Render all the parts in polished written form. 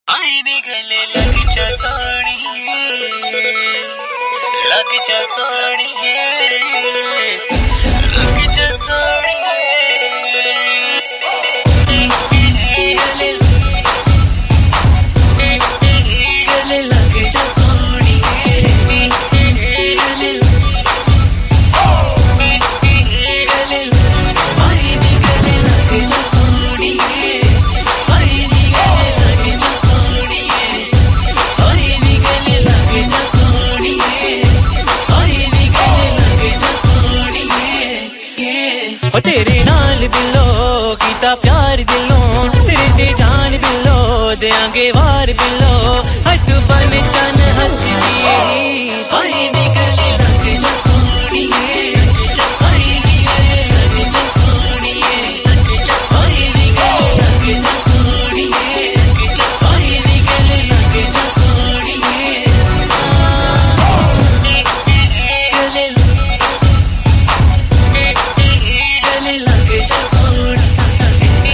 आईने गले लग जा सोनिए, लग जा सोनिए, लग जा सोनिए। गले लग जा सोनिए, आईने गले लग जा सोनिए, आईने गले लग जा सोनिए, आईने गले लग जा सोनिए, आईने गले लग जा सोनिए। ओ तेरे नाल बिल्लो कीता प्यार दिलों, तेरे ते जान बिल्लो देंगे वार बिल्लो, हद बन चन हंसदी आईने गले लग जा सोनिए, आईने गले लग जा सोनिए, आईने गले लग जा सोनिए, आईने गले लग जा सोनिए। गले लग जा सोनिए,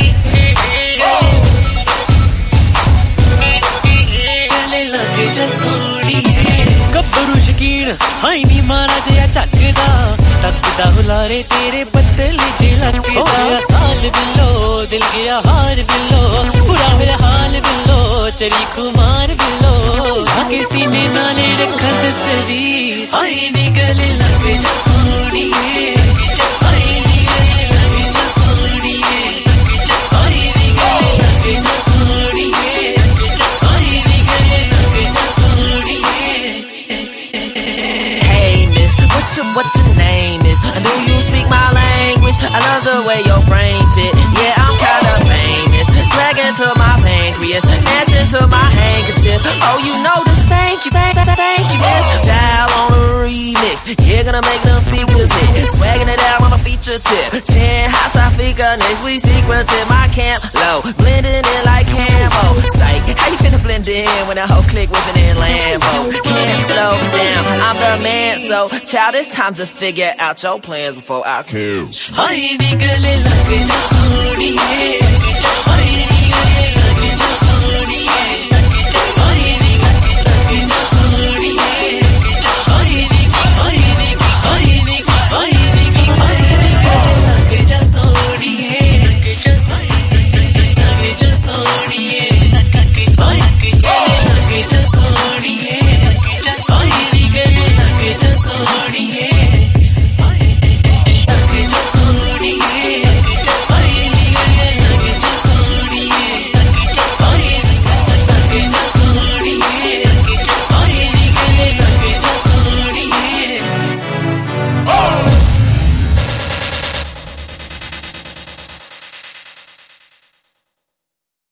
गले लग जा सोनिए। गब्बरू शकीन हाई नी मारा जया झकदा, तकदा हुलारे तेरे पतले जे लगदा। साल बिल्लो दिल गया हार बिल्लो, बुरा होया हाल बिल्लो चली खुमार बिल्लो, आगे सीने नाले रखा तस्वीर आईने गले लग जा सोनिए, आईने गले लग जा सोनिए, आईने गले लग जा सोनिए, आईने गले लग जा सोनिए। Hey miss, what your name is? I know you speak my language, I love the way your frame fit. Yeah, I'm kinda famous, swagging to my pancreas, etching to my handkerchief. Oh, you know this, thank you miss. Child on a remix, you're gonna make them speakers hit. Swagging it out on a feature tip, chin high, side figure next, we secretive, my camp low, blending in like camo. Psych, how you finna blend in when that whole clique whipping in Lambo? Can't slow down, I'm the man, so child, it's time to figure out your plans before I kill. आईने गले लग जा सोनिए, आईने